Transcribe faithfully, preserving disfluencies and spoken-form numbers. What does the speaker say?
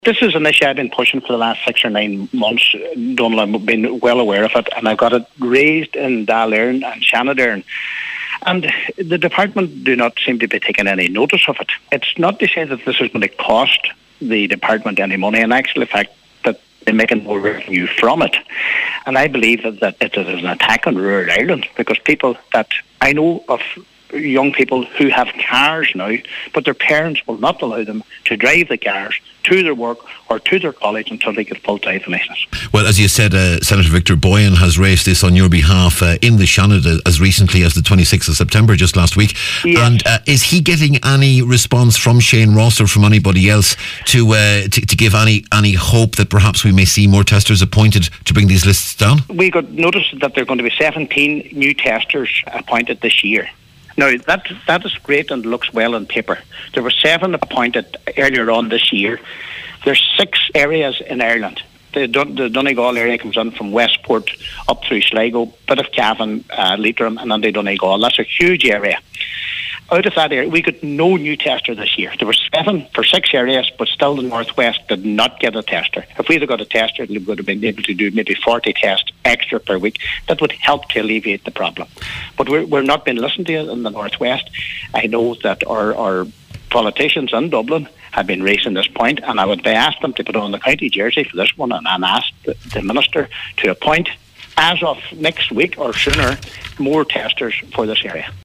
This is an issue I've been pushing for the last six or nine months. Donald, I've been well aware of it, and I got it raised in Dáil and Shannon. And the department do not seem to be taking any notice of it. It's not to say that this is going to cost the department any money, and actually the fact that they're making more revenue from it. And I believe that, that it is an attack on rural Ireland, because people that I know of, young people who have cars now, but their parents will not allow them to drive the cars to their work or to their college until they get full driving licence. Well, as you said, uh, Senator Victor Boyan has raised this on your behalf uh, in the Seanad as recently as the twenty-sixth of September, just last week. Yes. And uh, is he getting any response from Shane Ross or from anybody else to, uh, to to give any any hope that perhaps we may see more testers appointed to bring these lists down? We got notice that there are going to be seventeen new testers appointed this year. Now, that that is great and looks well on paper. There were seven appointed earlier on this year. There's six areas in Ireland. The, Dun- the Donegal area comes in from Westport up through Sligo, bit of Cavan, uh, Leitrim, and then the Donegal. That's a huge area. Out of that area, we got no new tester this year. There were seven for six areas, but still the Northwest did not get a tester. If we'd have got a tester, we would have been able to do maybe forty tests extra per week. That would help to alleviate the problem. But we're, we're not being listened to in the Northwest. I know that our, our politicians in Dublin have been raising this point, and I would ask them to put on the county jersey for this one and, and ask the, the Minister to appoint, as of next week or sooner, more testers for this area.